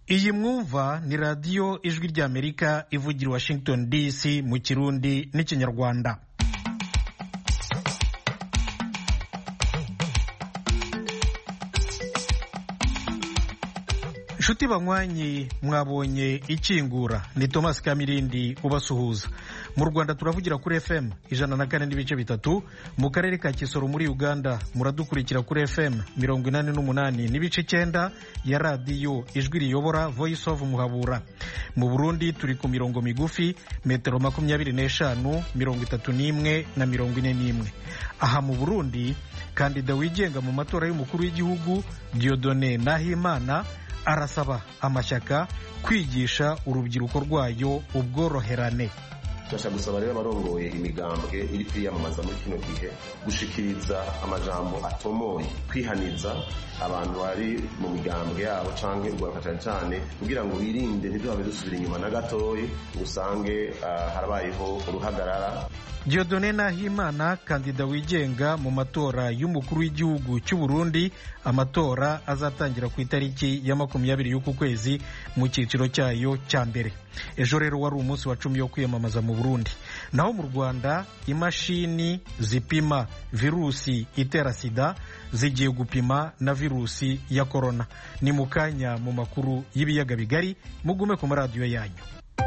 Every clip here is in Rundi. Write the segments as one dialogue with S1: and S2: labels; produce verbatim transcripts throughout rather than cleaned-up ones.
S1: iyi mwumva ni radiyo ijwi ry'Amerika ivugira Washington D C mu Kirundi n'Ikinyarwanda. Nshuti banywanyi, mwabonye ikingura. Ni Thomas Kamirindi ubasuhuza. Mu Rwanda turavugira kuri F M ijana na kane n'ibice bitatu, mu karere ka Kisoro muri Uganda muradukurikira kuri F M mirongo inani n'umunani n'ibice cyenda ya radiyo ijwi riyobora Voice of Muhabura. Mu Burundi turi ku mirongo migufi metero makumyabiri n'eshanu, mirongo itatu n'imwe na mirongo ine n'imwe. Aha mu Burundi kandida wigenga mu matora y'umukuru w'igihugu Dieudonné Nahimana arasaba amashyaka kwigisha urubyiruko rwayo ubworoherane.
S2: Turashaka gusaba rero abarongoye imigambwe iri kwiyamamaza muri kino gihe gushikiriza amajambo atomoye, kwihaniza abantu bari mu migambwe yabo canke urwaruka cyane cyane kugira ngo birinde ntiduhabe dusubira inyuma na gatoyi usange uh, harabayeho uruhagarara.
S1: Dieudonné Nahimana, kandida wigenga mu matora y'umukuru w'igihugu cy'u Burundi, amatora azatangira ku itariki ya makumyabiri y'uku kwezi mu cyiciro cyayo cya mbere. Ejo rero wari umunsi wa cumi yo kwiyamamaza mu Burundi. Naho mu Rwanda imashini zipima virusi itera sida zigiye gupima na virusi ya korona. Ni mu kanya mu makuru y'ibiyaga bigari, mugume ku maradiyo yanyu.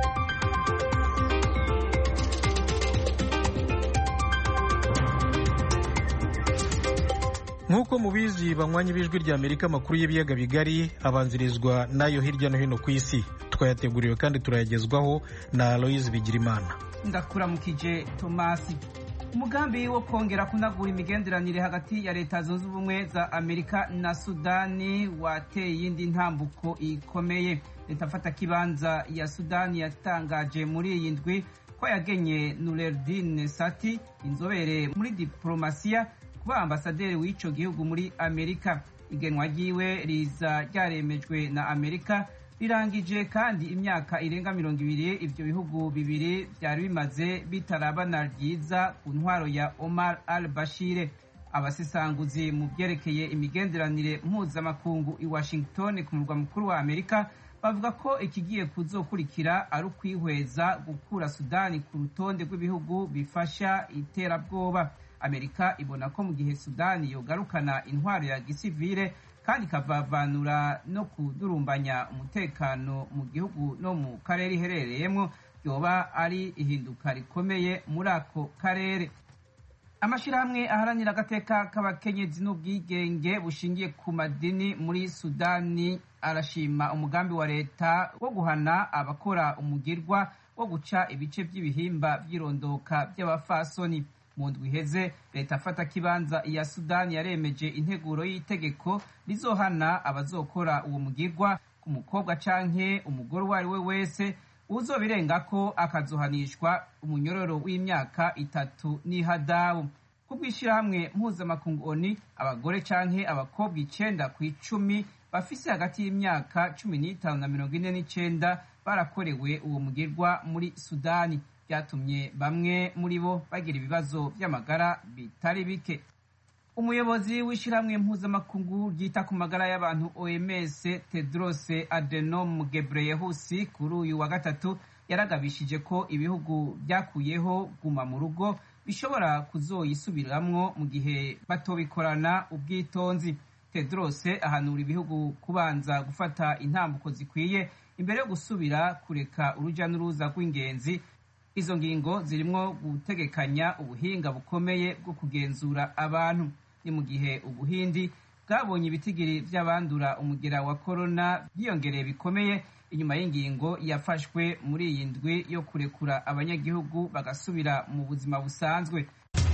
S1: Nk'uko mubizi banywanyi b'ijwi ry'Amerika, amakuru y'ibiyaga bigari abanzirizwa nayo hirya no hino ku isi. Twayateguriwe kandi turayagezwaho na Aloise Bigirimana.
S3: Ndakuramukije Thomas. Umugambi wo kongera kunagura imigenderanire hagati ya Leta Zunze Ubumwe za Amerika na Sudani wateye iyindi ntambuko ikomeye. Leta mfata kibanza ya Sudani yatangaje muri iyi ndwi ko yagenye Nureddin Sati, inzobere muri diplomasiya, kuba ambasaderi w'ico gihugu muri Amerika. Igenwa ryiwe riza ryaremejwe na Amerika rirangije kandi imyaka irenga mirongo ibiri ivyo bihugu bibiri byari bimaze bitarabana ryiza ku ntwaro ya Omar al-Bashir. Abasesanguzi mu byerekeye imigenderanire mpuzamakungu i Washington ku murwa mukuru wa Amerika bavuga ko ikigiye kuzokurikira ari ukwihweza gukura Sudani ku rutonde rw'ibihugu bifasha iterabwoba. Amerika ibona ko mu gihe Sudani yogarukana intwaro ya gisivile kandi ikavavanura no kudurumbanya umutekano mu gihugu no mu karere iherereyemo, yoba ari ihinduka rikomeye muri ako karere. Amashirahamwe aharanira agateka k'abakenyezi n'ubwigenge bushingiye ku madini muri Sudani arashima umugambi wa leta wo guhana abakora umugirwa wo guca ibice by'ibihimba by'irondoka by'abafasoni. Mu ndwi iheze leta afata kibanza ya Sudani yaremeje integuro y'itegeko rizohana abazokora uwo mugirwa ku mukobwa canke umugore uwo ari we wese, uzobirengako akazohanishwa umunyororo w'imyaka itatu n'ihadabu. Kubw'ishirahamwe mpuzamakungu O N U, abagore canke abakobwa icenda ku icumi bafise hagati y'imyaka cumi n'itanu na mirongo ine n'icenda barakorewe uwo mugirwa muri Sudani, byatumye bamwe muri bo bagira ibibazo by'amagara bitari bike. Umuyobozi w'ishyirahamwe mpuzamakungu ryita ku magara y'abantu O M S Tedros Adhanom Ghebreyesus kuri uyu wa gatatu yaragabishije ko ibihugu byakuyeho guma mu rugo bishobora kuzoyisubiramwo mu gihe batobikorana ubwitonzi. Tedros ahanura ibihugu kubanza gufata intambuko zikwiye imbere yo gusubira kureka uruja n'uruza rw'ingenzi. Izo ngingo zirimwo gutegekanya ubuhinga bukomeye bwo kugenzura abantu. Ni mu gihe Ubuhindi bwabonye ibitigiri by'abandura umugera wa corona byiyongereye bikomeye inyuma y'ingingo yafashwe muri iyi ndwi yo kurekura abanyagihugu bagasubira mu buzima busanzwe.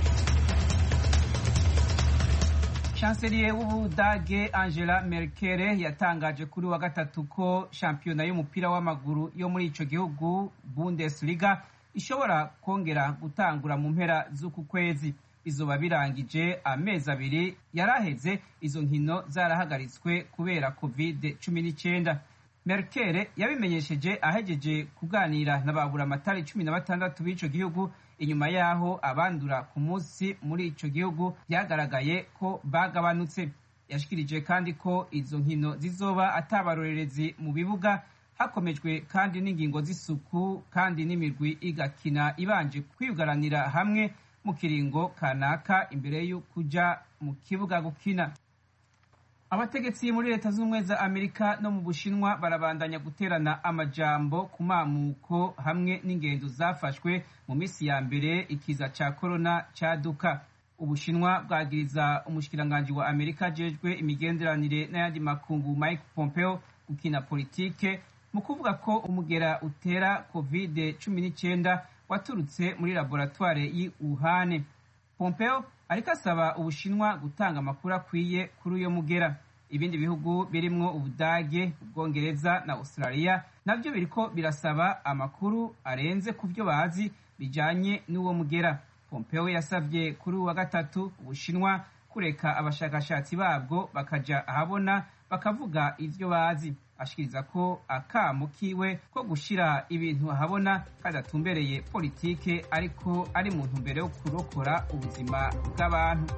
S3: Chancelier w'Ubudage Angela Merkel yatangaje kuri wa gatatu ko shampiyona y'umupira w'amaguru yo muri ico gihugu Bundesliga ishobora kongera gutangura mu mpera z'uku kwezi. Bizoba birangije amezi abiri yaraheze izo nkino zarahagaritswe kubera covid cumi n'icyenda. Merkel yabimenyesheje ahejeje kuganira na babura amatari cumi na batandatu b'ico gihugu inyuma yaho abandura ku munsi muri ico gihugu byagaragaye ko bagabanutse. yashikirije kandi ko izo nkino zizoba atabarorerezi mu bibuga, hakomejwe kandi n'ingingo z'isuku kandi n'imirwi igakina ibanje kwiyugaranira hamwe mu kiringo kanaka imbere yo kuja mu kibuga gukina. Abategetsi muri leta z'ubumwe za Amerika no mu Bushinwa barabandanya guterana amajambo ku mamuko hamwe n'ingendo zafashwe mu misi ya mbere ikiza ca corona caduka. Ubushinwa bwagiriza umushikiranganji wa Amerika ajejwe imigenderanire n'ayandi makungu Mike Pompeo gukina politike mu kuvuga ko umugera utera covid cumi n'icyenda waturutse muri laboratoire y'i Wuhan. Pompeo ariko asaba Ubushinwa gutanga amakuru akwiye kuri uyo mugera. Ibindi bihugu birimwo Ubudage, Ubwongereza na Australia navyo biriko birasaba amakuru arenze ku byo bazi bijanye n'uwo mugera. Pompeo yasavye kuri uwa gatatu Ubushinwa kureka abashakashatsi babwo bakaja ahabona bakavuga ivyo bazi. Ashikiriza ko akamo kiwe ko gushira ibintu ahabona kadatumbereye politike ariko ari mu ntumbero yo kurokora ubuzima bw'abantu.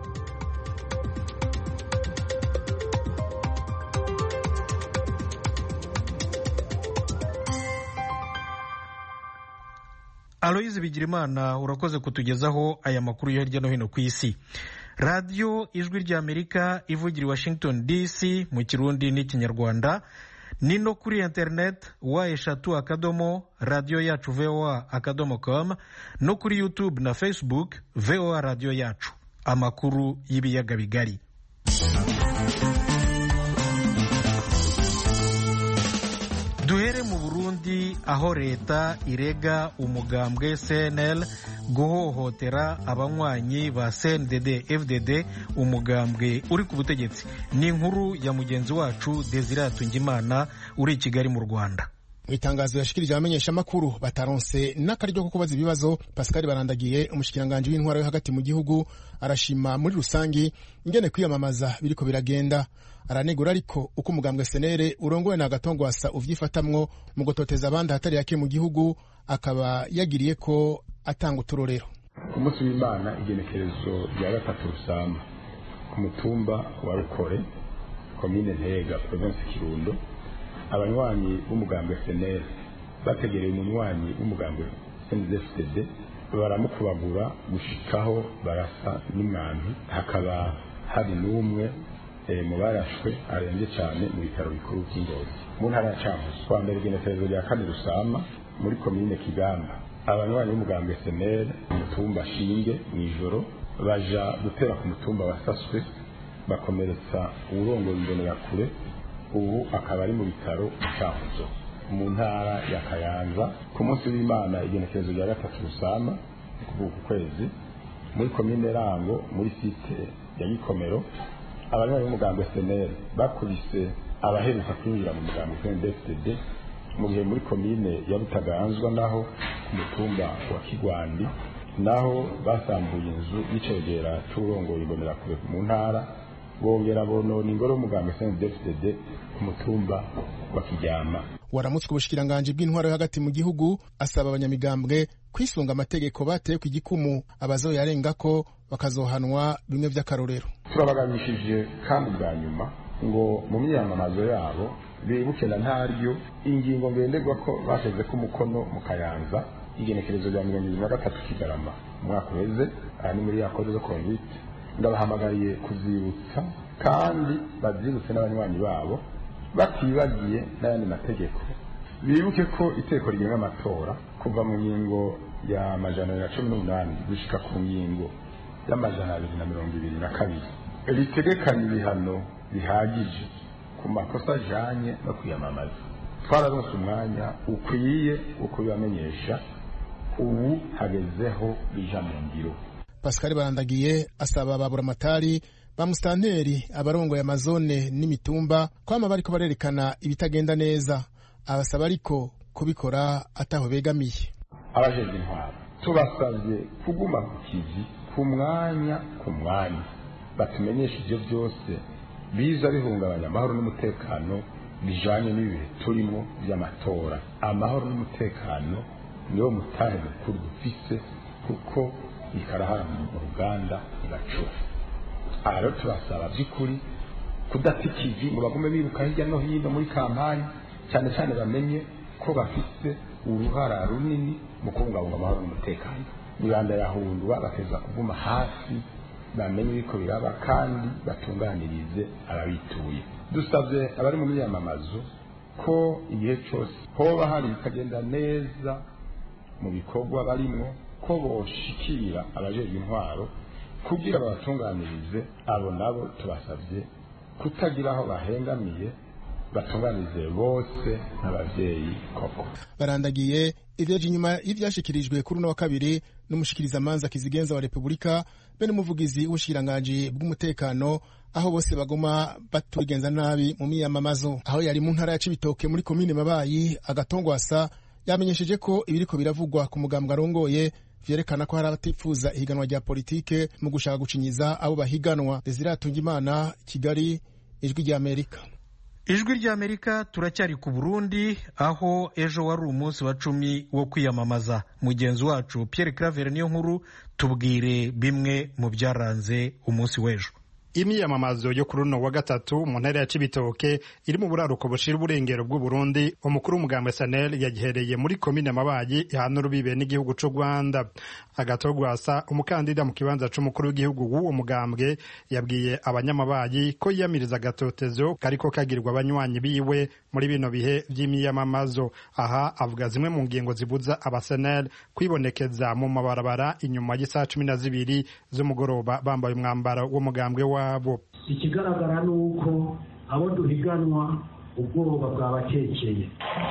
S1: Aloyizi Bigirimana, urakoze kutugezaho aya makuru yo hirya no hino ku isi. Radiyo Ijwi ry'Amerika ivugira i Washington D C mu Kirundi n'Ikinyarwanda, ni no kuri internet wa eshatu akadomo radiyo yacu voa akadomo com, no kuri YouTube na Facebook voa radiyo yacu. Amakuru y'ibiyaga bigari. Duhere mu Burundi aho leta irega umugambwe C N L guhohotera abanywanyi ba C N D D F D D, umugambwe uri ku butegetsi. Ni inkuru ya mugenzi wacu Desire Atungimana uri i Kigali mu Rwanda.
S4: Mu itangazo yashikirije abamenyesha makuru bataronse n'akaryo ko kubaza ibibazo, Pascal Barandagiye umushikiranganje w'intwaro yo hagati mu gihugu arashima muri rusangi ingene kwiyamamaza biriko biragenda. Aranegura ariko uko umugambwe Senere urongowe na Gatongwasa uvyifatamwo mu gototeza abandi hatari yake mu gihugu, akaba yagiriye ko atanga uturorero.
S5: Ku munsi w'Imana igenekerezo rya gatatu Rusamba ku mutumba wa Rukore, komine Ntega, province Kirundo, abanywanyi b'umugambwe Senere bategereye umunywanyi w'umugambwe C N D D F D D baramukubagura gushikaho barasa n'umwami. Hakaba hari n'umwe mu barashwe arembye cyane mu bitaro bikuru by'Ingozi mu ntara ya Cankuzo. Kwa mbere igenekerezo rya kane Rusamba muri komine Kigamba, abanywanyi b'umugambwe Senere mu mutumba Shinge mw'ijoro baja gutera ku mutumba wasaswe bakomeretsa uburongo imbonerakure, ubu akaba ari mu bitaro Cankuzo mu ntara ya Kayanza. Ku munsi w'Imana igenekerezo rya gatatu Rusamba ku kwezi muri komine Rango muri site ya Gikomero, abanywanyi b'umugambwe Senere bakubise abaheruka kwinjira mu mugambwe C N D D F D D mu gihe muri komine ya Butaganzwa naho ku mutumba wa Kigwandi naho basambuye inzu y'icegera c'urongoye imbonerakure mu ntara, bongera bonona ingoro y'umugambwe C N D D F D D ku mutumba wa Kiryama.
S4: Waramutswe ubushikiranganje bw'intwaro yo hagati mu gihugu asaba abanyamigambwe kwisunga amategeko bateye ku igikumu, abazoyarengako bakazohanwa bimwe vy'akarorero.
S5: Turabaganyishije kandi bwa nyuma ngo mu myamamazo yabo bibuke na ntaryo ingingo ngenderwa ko basheze ko umukono mu Kayanza igenekerezo rya mirongo ibiri na gatatu Kigarama umwaka uheze, ari muri yakoze zo conduite. Ndabahamagariye kuzibutsa kandi bazibutse n'abanywanyi babo batibagiye n'ayandi mategeko. Bibuke ko iteko rigenga amatora kuva mu ngingo ya majana ya cumi n'umunani gushika ku ngingo y'amajana abiri na mirongo ibiri na kabiri ritegekanya ibihano bihagije ku makosa ajanye no kwiyamamaza. Twararonse umwanya ukwiye ukubamenyesha, ubu hagezeho bija mu ngiro.
S4: Pascal Barandagiye asaba ababuramatari ba mustanteri abarongoye amazone n'imitumba kwama bariko barerekana ibitagenda neza, abasaba ariko kubikora ataho begamiye.
S5: Abajeje intwaro tubasavye kuguma ku kivi ku mwanya ku mwanya, batumenyesha ivyo byose biza bihungabanya amahoro n'umutekano bijanye n'ibihe turimo by'amatora. Amahoro n'umutekano niwo mutahe mukuru dufise kuko ikarahara mu ruganda igacura. Aha rero turasaba by'ukuri kudata ikivi ngo bagume biruka hirya no hino muri kampani, cyane cyane bamenye ko bafite uruhara runini mu kubungabunga amahoro n'umutekano. Rubanda yahundwa bakeza kuvuma hasi, bamenye ibiko biraba kandi batunganirize ababituye. Dusabye abari mu myamamazo ko igihe cyose hoba hari ikagenda neza mu bikorwa barimo, ko boshikira abajejwe intwaro kugira babatunganirize. Abo nabo tubasabye kutagira aho bahengamiye, batunganize bose n'abavyeyi koko.
S4: Barandagiye ivyaje inyuma y'ivyashikirijwe kuri uno wa kabiri n'umushikirizamanza kizigenza wa Republika bene umuvugizi w'ubushikiranganji bw'umutekano, aho bose bagoma batugenza nabi mu miyamamazo. Aho yari mu ntara ya Cibitoke muri komine Mabayi, Agatongwasa yamenyesheje ko ibiriko biravugwa ku mugambwe arongoye vyerekana ko hari abatifuza ihiganwa rya politike mu gushaka gucinyiza abo bahiganwa. Desire Atungimana, Kigali, Ijwi rya Amerika.
S1: Ijwi rya Amerika turacyari ku Burundi, aho ejo wari umunsi wa cumi wo kwiyamamaza. Mugenzi wacu Pierre Claver niyo nkuru, tubwire bimwe mu byaranze umunsi w'ejo.
S6: Imyamamazo yo kuri uno wa gatatu mu ntara ya Cibitoke iri mu buraruko bushira uburengero bw'u Burundi, umukuru w'umugambwe S N L yagihereye muri komine Mabayi ihana urubibe n'igihugu c'u Rwanda. Agatogwasa, umukandida mu kibanza c'umukuru w'igihugu w'uwo mugambwe, yabwiye abanyamabayi ko yiyamiriza agatotezo kariko kagirwa abanywanyi biwe muri bino bihe vy'imyamamazo. Aha avuga zimwe mu ngingo zibuza aba S N L kwibonekeza mu mabarabara inyuma y'isaha cumi na zibiri z'umugoroba bambaye umwambaro w'umugambwe wa abo.
S7: Ikigaragara nuko abo duhiganwa ubwoba bwabakekeye.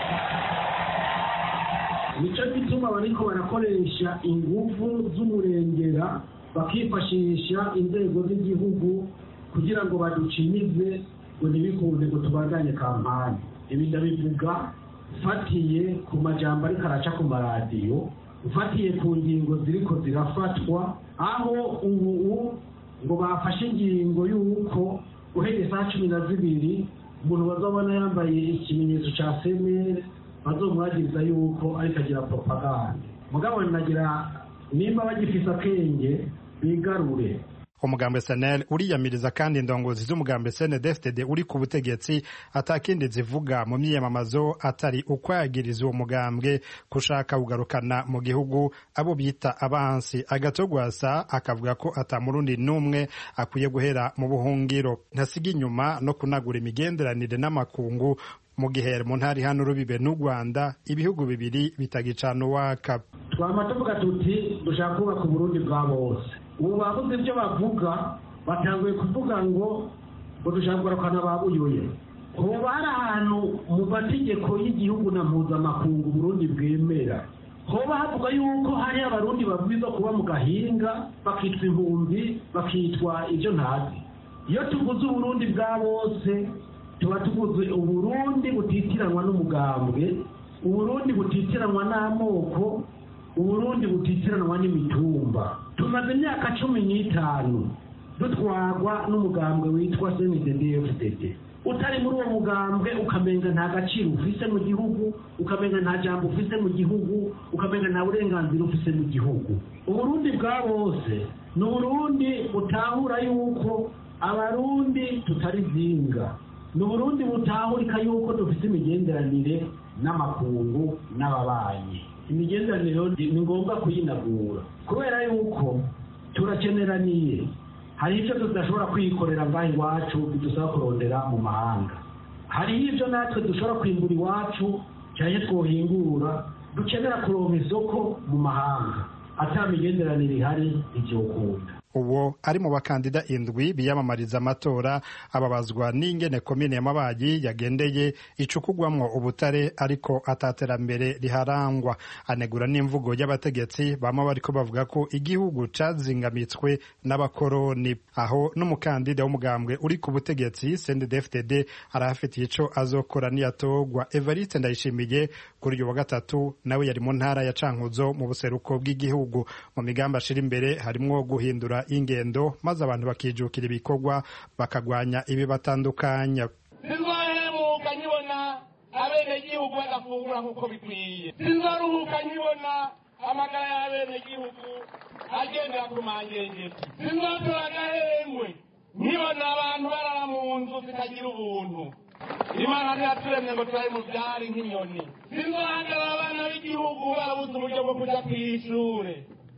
S7: Nico gituma bariko barakoresha ingufu z'umurengera, bakifashisha inzego z'igihugu kugira ngo baducimize ngo ntibikunde ngo tubandanye kampani. Ibi ndabivuga fatiye ku majambo ariko araca ku maradiyo, ufatiye ku ngingo ziriko zirafatwa, aho ubu ngo bafashe ingingo y'uko uhereye saa cumi na zibiri umuntu bazabona yambaye ikimenyetso ca S N L bazomwagiriza yuko ariko agira propaganda. Mugabo nagira nimba bagifise akenge bigarure.
S6: Umugambwe S N L uriyamiriza kandi indongozi z'umugambwe S N D F D uri ku butegetsi atakindi zivuga mu myiyamamazo atari ukwagiriza uwo mugambwe kushaka kugarukana mu gihugu abo bita abansi. Agatogwasa akavuga ko atamurundi numwe akwiye guhera mu buhungiro, ntasiga inyuma no kunagura imigenderanire n'amakungu mu gihe mu ntari hano rubibe n'u Rwanda, ibihugu bibiri bitagicana uwaka.
S7: Twama tuvuga tuti dushaka kubaka Burundi bwa bose. Ubu bavuze ibyo bavuga, batanguye kuvuga ngo ngo dushaka kugarukana babuyoye. Hoba hari ahantu mu mategeko y'igihugu na mpuzamakungu Burundi bwemera, hoba havuga yuko hari abarundi babwiza kuba mu gahinga bakitwa impunzi, bakitwa ibyo ntazi. Iyo tuvuze Uburundi bwa bose tuba tuvuze Uburundi butitiranwa n'umugambwe, Uburundi butitiranwa n'amoko, Uburundi butitiranwa n'imitumba. Tumaze imyaka cumi n'itanu dutwarwa n'umugambwe witwa C N D D F D D. Utari muri uwo mugambwe ukamenga nta gaciro ufise mu gihugu, ukamenga nta jambo ufise mu gihugu, ukamenga nta burenganzira ufise mu gihugu. Uburundi bwa bose ni Uburundi butahura yuko abarundi tutari zinga, ni Uburundi butahurika yuko dufise imigenderanire n'amakungu n'ababanyi. Imigenderanire ni ngombwa kuyinagura kubera yuko turakeneraniye. Hari ibyo tudashobora kwikorera ngaho iwacu bidusaba kurondera mu mahanga, hari ibyo natwe dushobora kwimbura iwacu cyane twohingura dukenera kuronka isoko mu mahanga. Ata migenderanire ihari ivyokunda.
S6: Uwo ari mu bakandida indwi biyamamariza amatora ababazwa n'ingene komine ya Mabayi yagendeye icukugwamwo ubutare ariko ataterambere riharangwa. Anegura n'imvugo y'abategetsi bama bariko bavuga ko igihugu cazingamitswe n'abakoroni. Aho n'umukandida w'umugambwe uri ku butegetsi C N D D F D arafitiye ico azokora niyatogwa. Evariste Ndayishimiye kuri uyu wa gatatu nawe yari mu ntara ya Cankuzo mu buseruko bw'igihugu. Mu migambi ashira imbere harimwo guhindura ingendo maze abantu bakijukira ibikorwa bakagwanya ibi batandukanya.
S8: Sinzaruhuka nkibona abenegihugu bagafungura nk'uko bikwiye. Sinzaruhuka nkibona amagara y'abenegihugu agendera ku mangengeti. Sinzatora agahengwe nkibona abantu barara mu nzu buntu imana ntiyaturemye ngo turabe mu byari nk'inyoni sinzohagarara abana b'igihugu barabuze uburyo bwo kuja kw'ishure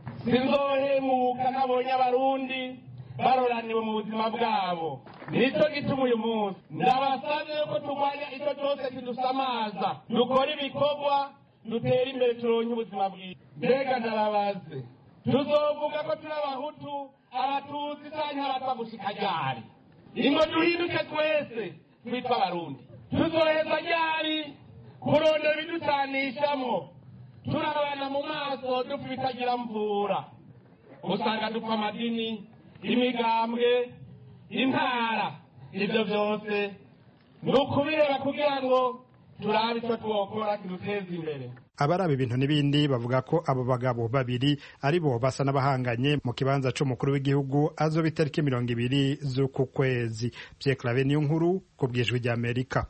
S8: sinzohemuka nabonye abarundi baroraniwe mu buzima bwabo nicyo gituma uyu munsi ndabasabye yuko turwanya icyo cyose kidusamaza dukora ibikorwa dutera imbere turonke ubuzima bwiza mbega ndarabaze tuzovuga ko turi abahutu abatutsi canke abatwa gushika ryari ingo duhinduke twese twitwa abarundi tuzoheza ryari kurondera ibiducanishamwo turabana mu maso dupfa ibitagira mvura usanga dupfa amadini imigambwe intara ibyo byose ni ukubireba kugira ngo turabe icyo twokora kiduteza imbere.
S6: abaraba ibintu n'ibindi bavuga ko abo bagabo babiri ari bo basa n'abahanganye mu kibanza c'umukuru w'igihugu azoba itariki mirongo ibiri z'uku kwezi. Pierre Claver niyo nkuru ku bw'ijwi ry'Amerika.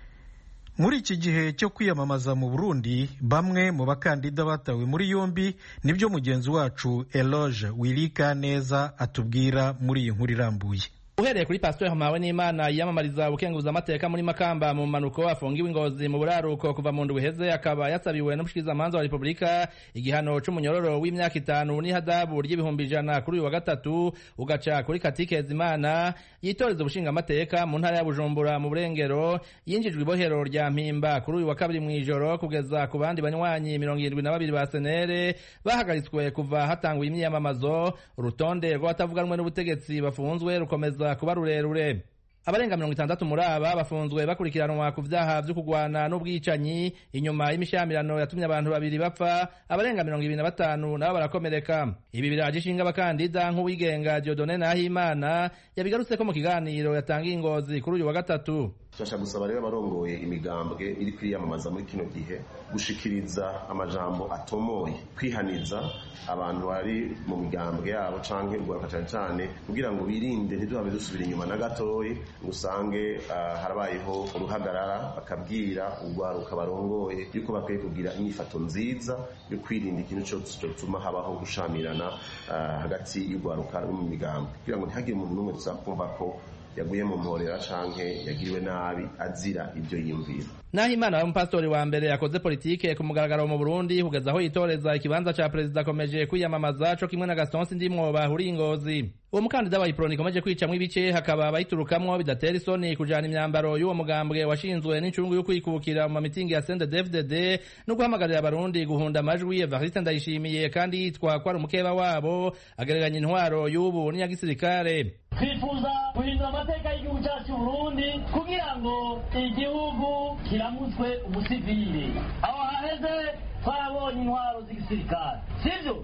S1: Muri iki gihe cyo kwiyamamaza mu Burundi bamwe mu bakandida batawe muri yombi nibyo mugenzi wacu Eloge Wilikaneza atubwira muri iyi nkuru irambuye.
S9: Uhereye kuri Pastor Hamawe n'Imana yiyamamariza ubukenguza amateka muri Makamba mu manuko afungiwe ingozi mu buraruko kuva mu ndwi heze akaba yasabiwe n'umushikirizamanza wa Republika igihano c'umunyororo w'imyaka itanu n'ihadabu ry'ibihumbi ijana kuri uyu wa gatatu ugaca kuri Katikeza Imana yitoreza ubushinga amateka mu ntara ya Bujumbura mu burengero yinjijwe ibohero rya Mpimba kuri uyu wa kabiri mw'ijoro kugeza ku bandi banywanyi mirongo irindwi na babiri ba senere bahagaritswe kuva hatanguye imyiyamamazo. Urutonde rw'abatavuganwe n'ubutegetsi bafunzwe rukomeza kuba rurerure. Abarenga mirongo itandatu muri aba bafunzwe bakurikiranwa ku vyaha vyo kugwana n'ubwicanyi inyuma y'imishyamirano yatumye abantu babiri bapfa, abarenga mirongo ibiri na batanu nabo barakomereka. Ibi biraje ishinga abakandida nk'uwigenga Dieudonné Nahimana yabigarutse ko mu kiganiro yatangiye ingozi kuri uyu wa gatatu.
S2: Turashaka gusaba rero abarongoye imigambwe iri kwiyamamaza muri kino gihe gushikiriza amajambo atomoye, kwihaniza abantu bari mu migambwe yabo canke urwaruka cane cane kugira ngo birinde ntiduhabe dusubira inyuma na gatoyi usange uh, harabayeho uruhagarara bakabwira urwaruka barongoye yuko bakwiye kugira inyifato nziza yo kwirinda ikintu cyose cyotuma habaho gushamirana uh, hagati y'urwaruka no mu migambwe kugira ngo ntihagire umuntu n'umwe tuzakumva ko yaguye mu mporera canke yagiriwe nabi azira ibyo yiyumvira.
S9: Nahimana wa mpastori wa mbere yakoze politike ku mugaragaro mu Burundi kugeza aho yitoreza ikibanza ca perezida akomeje kwiyamamaza co kimwe na Gaston Sindimwo bahuriye ingozi. Uwo mukandida wa Iproni ikomeje kwicamwo ibice hakaba abayiturukamwo bidatera isoni kujana imyambaro y'uwo mugambwe washinzwe n'incungu yo kwikukira mu mitingi ya C N D D F D D no guhamagarira abarundi guhunda amajwi. Evariste Ndayishimiye kandi yitwa ko ari umukeba wabo agereranya intwaro y'ubu n'iya gisirikare.
S10: Twifuza guhindura amateka y'igihugu cyacu Burundi kugira ngo igihugu kiramutswe umusivile. Aho haheze twabonye intwaro z'igisirikare, sivyo?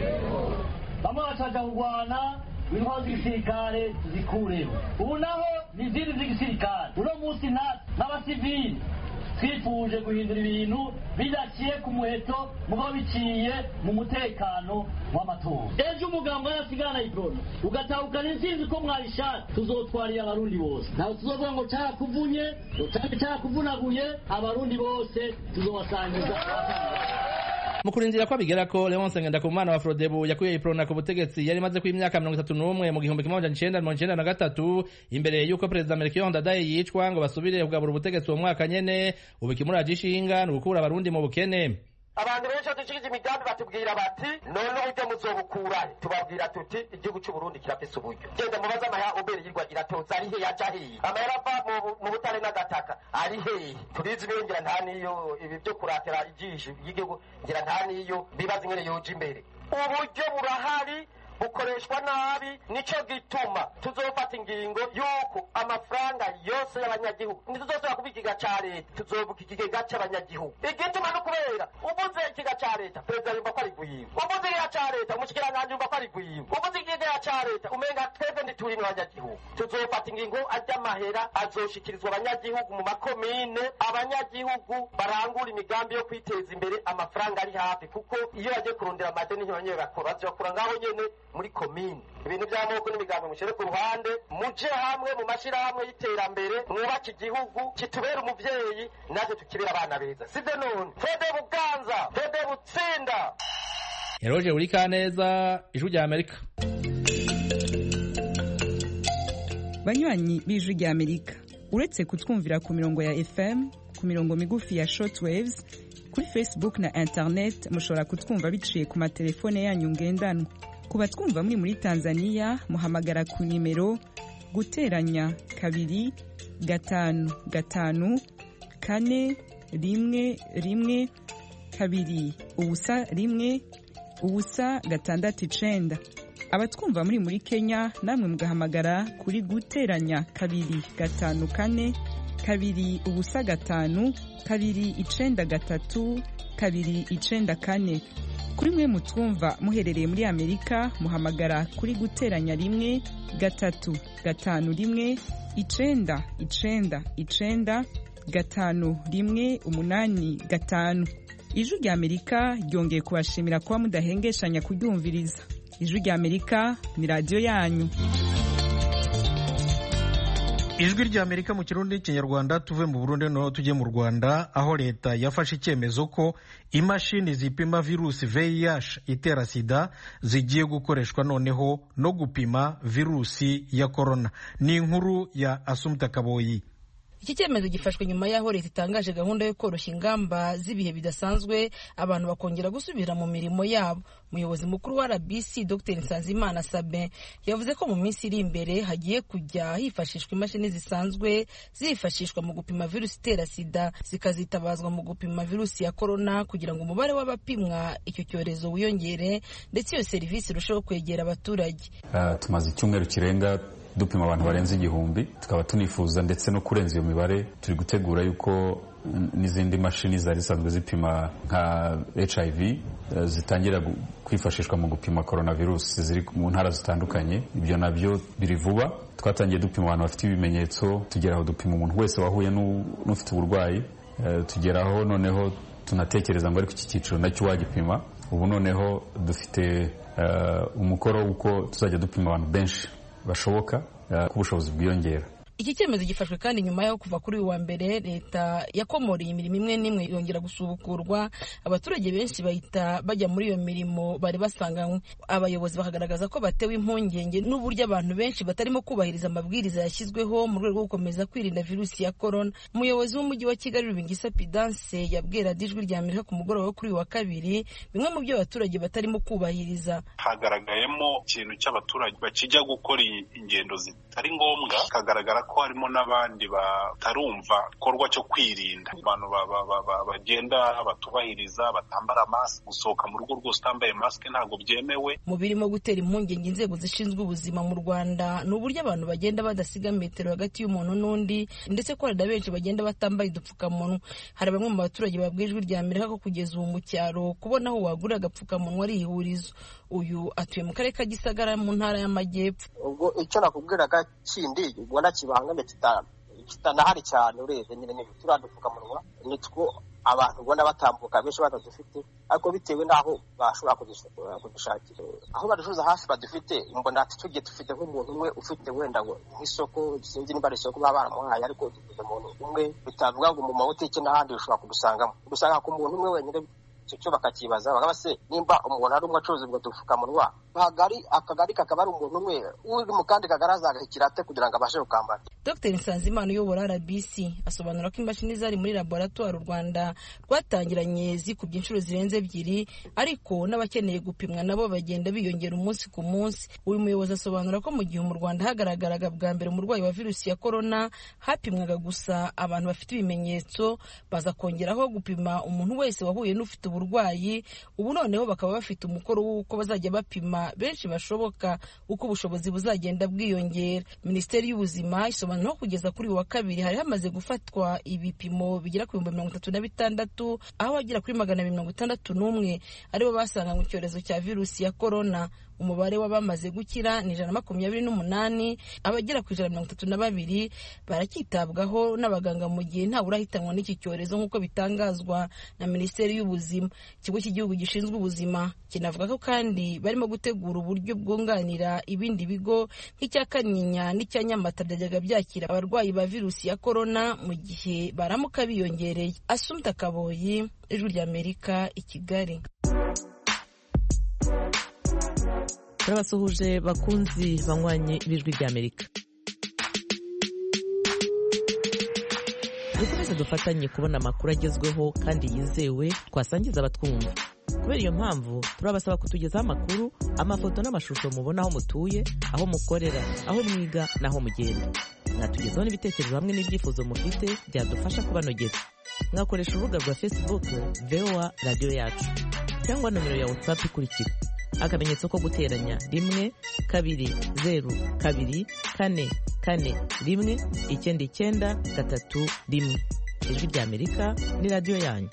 S10: Bamwe bacaja kurwana intwaro z'igisirikare zikureho, ubu naho n'izindi z'igisirikare. Uno munsi n'abasivili twifuje guhindura ibintu bidaciye ku muheto mugabo biciye mu mutekano w'amatora. Ejo umugambo yarasigana Iproni ugatahukana intsinzi ko mwarishatse, tuzotwariye abarundi bose, ntawe tuzovuga ngo carakuvunye carakuvunaguye, abarundi bose tuzobasangiza.
S9: Mu kurindira ko abigera ko Leonce Ngendakumana wa Frodebu yakuye Iprona ku butegetsi yari maze ku imyaka mirongo itatu n'umwe mu gihumbi kimwe amajana icenda mirongo icenda na gatatu imbere y'uko perezida Melchior Ndadaye yicwa ngo basubire kugabura ubutegetsi uwo mwaka nyene. Ubu ikimuraje ishinga ni ugukura abarundi mu bukene.
S10: Abantu benshi dushikije imigambi batubwira bati none uburyo muzobukurahe, tubabwira tuti igihugu cy'u Burundi kirafise uburyo. Genda mubaza amahera obere yirwa iratoza ari he yaja he, amahera ava mu butare n'agataka ari he. Turizi birengera nta niyo ibi byo kuratera ijisho y'igihugu ngira nta niyo bibaza ingene yoje imbere. Uburyo burahari bukoreshwa nabi, nico gituma tuzofata ingingo yuko amafaranga yose y'abanyagihugu ntituzosubira kuba ikigega ca leta, tuzobuka ikigega c'abanyagihugu. Igituma no kubera ubuze ikigega ca leta perezida yumva ko ari guhimba, ubuze ikigega ca leta umushikiranganji yumva ko ari guhimba, ubuze ikigega ca leta umenga twebwe ntituri n'abanyagihugu. Tuzofata ingingo ary'amahera azoshikirizwa abanyagihugu mu makomine, abanyagihugu barangura imigambi yo kwiteza imbere, amafaranga ari hafi, kuko iyo bagiye kurondera amadeni ntibanywe bakora bazokura ngaho nyene muri komine. Ibintu by'amoko n'imigambi mushere ku ruhande, muje hamwe mu mashirahamwe y'iterambere, mwubake igihugu kitubera umuvyeyi natwe tukibera abana beza, sivyo? None Fede Buganza, Fede Butsinda.
S9: Eroje Wilikaneza, Ijwi rya Amerika.
S11: Banywanyi b'Ijwi rya Amerika, uretse kutwumvira ku mirongo ya F M, ku mirongo migufi ya shortwaves, kuri Facebook na internet mushobora kutwumva biciye ku matelefone yanyu ngendanwa. Ku batwumva muri muri Tanzania muhamagara ku nimero guteranya kabiri gatanu gatanu kane rimwe rimwe kabiri ubusa rimwe ubusa gatandatu icenda. Abatwumva muri muri Kenya namwe mugahamagara kuri guteranya kabiri gatanu kane kabiri ubusa gatanu kabiri icenda gatatu kabiri icenda kane. Kuri mwe mutwumva muherereye muri Amerika muhamagara kuri guteranya rimwe gatatu gatanu rimwe icenda icenda icenda gatanu rimwe umunani gatanu. Ijwi rya Amerika ryongeye kubashimira kuba mudahengeshanya kuryumviriza. Ijwi rya Amerika ni radio yanyu.
S1: Ijwi rya Amerika mu Kirundi n'Ikinyarwanda. Tuve mu Burundi no tujye mu Rwanda, aho leta yafashe icyemezo ko imashini zipima virusi V I H itera sida zigiye gukoreshwa noneho no gupima virusi ya corona. Ni inkuru ya Asumta Kaboyi.
S12: Iki cyemezo gifashwe nyuma y'aho leta itangaje gahunda yo koroshya ingamba z'ibihe bidasanzwe abantu bakongera gusubira mu mirimo yabo. Umuyobozi mukuru wa R B C Dr Nsanzimana Sabin yavuze ko mu minsi iri imbere hagiye kujya hifashishwa imashini zisanzwe zifashishwa mu gupima virusi itera sida zikazitabazwa mu gupima virusi ya corona kugira ngo umubare w'abapimwa icyo cyorezo wiyongere ndetse iyo serivisi irusheho kwegera abaturage.
S13: Uh, tumaze icyumweru kirenga dupima abantu barenze igihumbi, tukaba tunifuza ndetse no kurenza iyo mibare. Turi gutegura yuko n'izindi mashini zari zisanzwe zipima nka H I V zitangira kwifashishwa mu gupima coronavirus ziri mu ntara zitandukanye. Ibyo nabyo biri vuba. Twatangiye dupima abantu bafite ibimenyetso, tugeraho dupima umuntu wese wahuye n'ufite uburwayi, tugeraho noneho tunatekereza ngo ariko iki cyiciro nacyo wagipima. Ubu noneho dufite uh, umukoro w'uko tuzajya dupima abantu benshi bashoboka uh, ku bushobozi bwiyongera.
S12: Iki cyemezo gifashwe kandi nyuma yo kuva kuri uwa mbere leta yakomoreye imirimo imwe n'imwe yongera gusubukurwa, abaturage benshi bahita bajya muri iyo mirimo bari basanganywe. Abayobozi bakagaragaza ko batewe impungenge n'uburyo abantu benshi batarimo kubahiriza amabwiriza yashyizweho mu rwego rwo gukomeza kwirinda virusi ya corona. Umuyobozi w'umujyi wa Kigali Rubingisa Pidance yabwira Ijwi rya Amerika ku mugoroba wo kuri wa kabiri bimwe mu byo abaturage batarimo kubahiriza.
S14: Hagaragayemo ikintu cy'abaturage bakijya gukora ingendo zitari ngombwa, kagaragara ko harimo n'abandi batarumva ikorwa cyo kwirinda. Abantu bagenda batubahiriza, batambara mask, gusohoka mu rugo rwose utambaye mask ntabwo byemewe.
S12: Mu birimo gutera impungenge inzego zishinzwe ubuzima mu Rwanda ni uburyo abantu bagenda badasiga metero hagati y'umuntu n'undi, ndetse ko hari benshi bagenda batambaye udupfukamunwa. Hari bamwe mu baturage babwiye Ijwi rya Amerika ko kugeza ubu mu cyaro kubona aho wagura agapfukamunwa ari ihurizo. Uyu atuye mu karere ka Gisagara mu ntara y'Amajyepfo.
S10: Ubwo icyo nakubwiraga kindi ubona kibangame kitanahari cyane urebye nyine ni turadupfukamunwa nitwo abantu ubona batambuka benshi batadufite, ariko bitewe n'aho bashobora kudushakira. Aho baducuruza hafi badufite, mbona tugiye dufite nk'umuntu umwe ufite wenda ngo nk'isoko, sinzi niba ari isoko baba baramuhaye, ariko dufite umuntu umwe. Bitavuga ngo mu mabutike n'ahandi ushobora kudusangamo, udusanga ku muntu umwe wenyine. Cyo bakakibaza bakaba se nimba umuntu ari umwe acuruza ubwo dupfukamunwa bagari akagari kakaba ari umuntu umwe uri mu kandi kagaraza agakirate kugira ngo abashe gukambara.
S12: Dr Nsanzimana uyobora R B C asobanura ko imashini zari muri laboratoire u Rwanda rwatangiranye zikubye inshuro zirenze ebyiri, ariko n'abakeneye gupimwa nabo bagenda biyongera umunsi ku munsi. Uyu muyobozi asobanura ko mu gihe mu Rwanda hagaragaraga bwa mbere umurwayi wa virusi ya corona hapimwaga gusa abantu bafite ibimenyetso, baza kongeraho gupima umuntu wese wahuye n'ufite uburwayi. Ubu noneho bakaba bafite umukoro w'uko bazajya bapima benshi bashoboka uko ubushobozi buzagenda bwiyongera. Minisiteri y'Ubuzima isobanura ko kugeza kuri wa kabiri hari hamaze gufatwa ibipimo bigera ku bihumbi mirongo itatu na bitandatu, aho bagera kuri magana abiri mirongo itandatu n'umwe aribo basanganywe icyorezo cya virusi ya corona. Umubare w'abamaze gukira ni ijana na makumyabiri n'umunani, abagera ku ijana na mirongo itatu na babiri baracyitabwaho n'abaganga mu gihe nta urahitanwa n'iki cyorezo nk'uko bitangazwa na Minisiteri y'Ubuzima. Ikigo cy'igihugu gishinzwe ubuzima kinavuga ko kandi barimo gutegura uburyo bwunganira ibindi bigo nk'icya Kanyinya n'icya Nyamata byajyaga byakira abarwayi ba virusi ya corona mu gihe baramuka biyongereye. Asumta Kaboyi, Ijwi rya Amerika, i Kigali.
S15: Turabasuhuje bakunzi banywanye b'Ijwi rya Amerika. dukomeze dufatanye kubona amakuru agezweho kandi yizewe twasangiza abatwumva. Kubera iyo mpamvu turabasaba kutugezaho amakuru, amafoto n'amashusho mubona aho mutuye, aho mukorera, aho mwiga n'aho mugenda. Mwatugezaho n'ibitekerezo hamwe n'ibyifuzo mufite byadufasha kubanogera. Mwakoresha urubuga rwa Facebook V O A Radio Yacu cyangwa nomero ya WhatsApp ikurikira: akamenyetso ko guteranya rimwe kabiri zeru kabiri kane kane rimwe icyenda icyenda gatatu rimwe. Ijwi rya Amerika ni radio yanyu.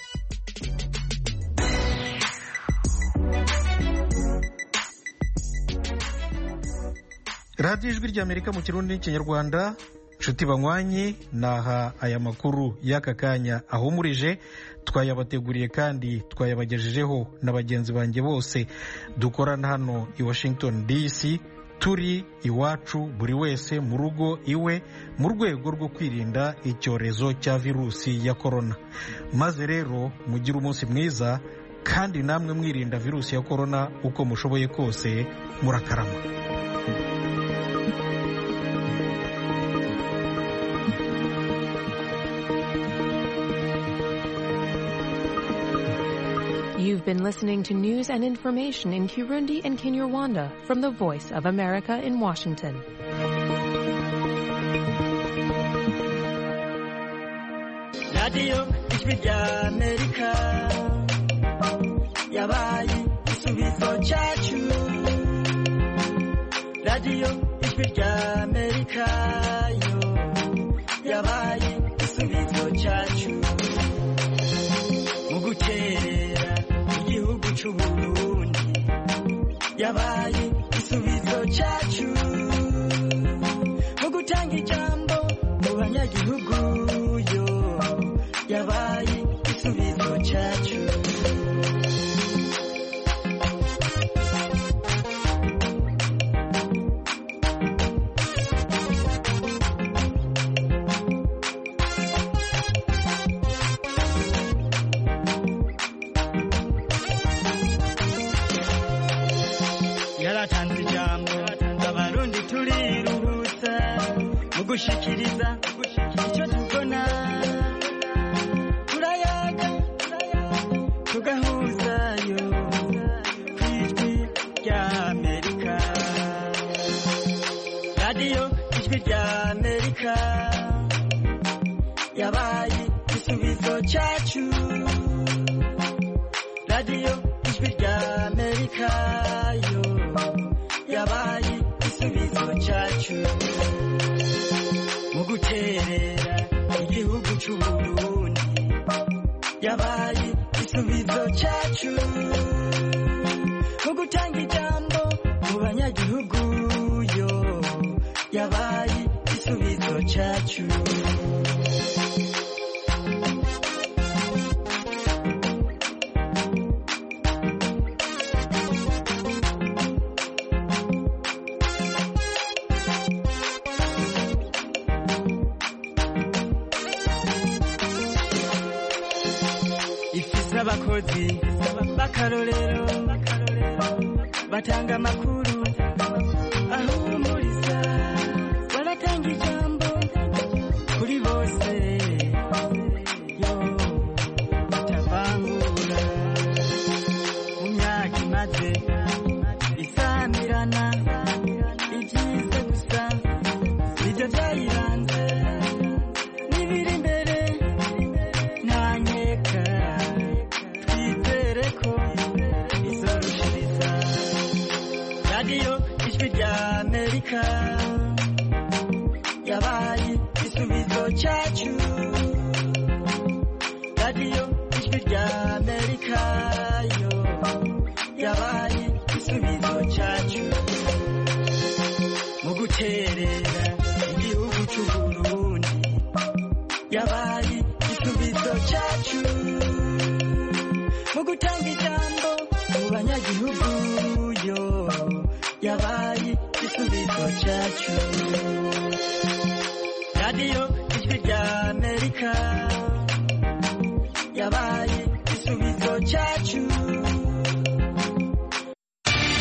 S1: radiyo ijwi rya Amerika mu kirundi n'ikinyarwanda. Nshuti banywanyi, naha aya makuru y'aka kanya ahumurije. Twayabateguriye kandi twayabagejejeho na bagenzi banjye bose dukorana hano i Washington D C, turi iwacu buri wese mu rugo iwe, mu rwego rwo kwirinda icyorezo cya virusi ya korona. Maze rero mugire umunsi mwiza, kandi namwe mwirinda virusi ya korona uko mushoboye kose. Murakarama.
S16: You've been listening to news and information in Kirundi and Kinyarwanda from the Voice of America in Washington.
S17: Radio Ijwi rya Amerika yabaye igisubizo cyacu. Radio Ijwi rya Amerika yo yabaye igisubizo cyacu. Mu guterera igihugu cy'u Burundi yabaye igisubizo cyacu. Mu gutanga ijambo mu banyagihugu yo yabaye igisubizo cyacu. Yaratanze ijambo abarundi turiruhutsa mu gushikiriza icyo tubona. Turayaga tugahuzayo ku Ijwi rya Amerika. Radio Ijwi rya Amerika yabaye igisubizo cyacu. Radio Ijwi rya Amerika yo yabaye igisubizo cyacu. Mu guterera igihugu cy'u Burundi yabaye igisubizo cyacu. Mu gutanga ijambo mu banyagihugu yo yabaye igisubizo cyacu. Abakozi bakarorero batanga amakuru ahumuriza, baratanga ijambo kuri bose yo batavangura. Mu myaka imaze isamirana ibyiza gusa nibyo byayiranze, n'ibiri imbere nta nkeka. Radio Ijwi rya Amerika yabaye igisubizo cyacu. Radio Ijwi rya Amerika yo yabaye igisubizo cyacu. Mu guterera igihugu cy'u Burundi yabaye igisubizo cyacu. Mu gutanga ijambo mu banyagihugu yo yabaye igisubizo cyacu. Radio Ijwi rya Amerika yabaye igisubizo cyacu.